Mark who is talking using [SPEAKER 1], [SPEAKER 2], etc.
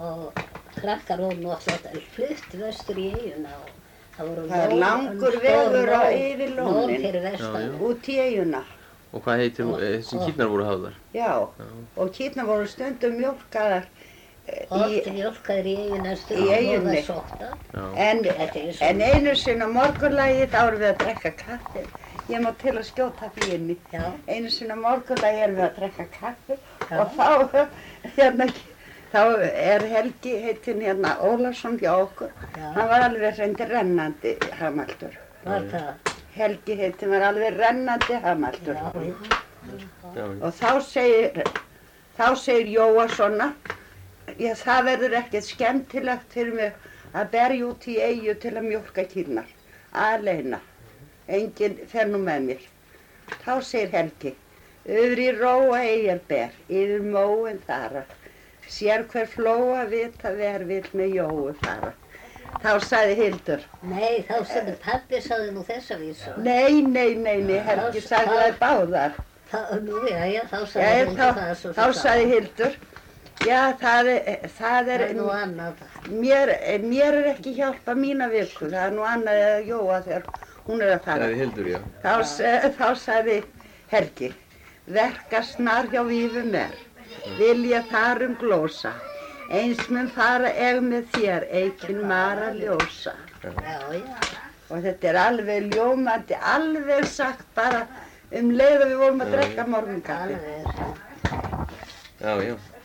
[SPEAKER 1] og krakkar voru náttúrulega flutt vestur í eyjuna og
[SPEAKER 2] það er langur vegur yfir lónin,
[SPEAKER 1] fyrir vestan.
[SPEAKER 2] út í eyjuna.
[SPEAKER 3] Og hvað heitir þessi kýrnar voru hafðar?
[SPEAKER 2] Já, og kýrnar voru stundum mjólkaðar
[SPEAKER 1] Oft mjólkaðir í eyjuna
[SPEAKER 2] í
[SPEAKER 1] stundum
[SPEAKER 2] eyjunni. En einu sinni á morgunlagi þá erum við að drekka kaffi. Ég má til að skjóta því inni.
[SPEAKER 1] Já.
[SPEAKER 2] Einu sinni á morgunlagi erum við að drekka kaffi og þá er Helgi heitinn hérna Ólafsson hjá okkur. Hann var alveg rennandi hamaldur.
[SPEAKER 1] Var það?
[SPEAKER 2] Helgi heitinn var alveg rennandi hamaldur.
[SPEAKER 3] Já.
[SPEAKER 2] Og þá segir Jóa svona, já, það verður ekkert skemmtilegt fyrir mig að berja út í eyju til að mjólka kýrnar, aleina. Enginn fer nú með mér. Þá segir Helgi, yfir í róa eyjar ber, yfir móin þara. Sér hver flóa vita ver vill með Jóu fara. Þá sagði Hildur.
[SPEAKER 1] Nei, þá sagði pabbi sagði nú þessa vísu.
[SPEAKER 2] Nei, Helgi sagði það báðar. Þá sagði Hildur, já, það er
[SPEAKER 1] nú annað.
[SPEAKER 2] Mér er ekki hjálpa mína viku, það er nú annað eða Jóa þegar hún er að fara.
[SPEAKER 3] Það er Hildur, já.
[SPEAKER 2] Þá sagði Helgi, verka snar hjá vífum er, vilja þar glósa, eins mun fara með þér, eikin mara ljósa.
[SPEAKER 1] Já.
[SPEAKER 2] Og þetta er alveg ljómandi, alveg sagt bara leið að við vorum að drekka morgunkaffi.
[SPEAKER 1] Alveg.
[SPEAKER 3] Já.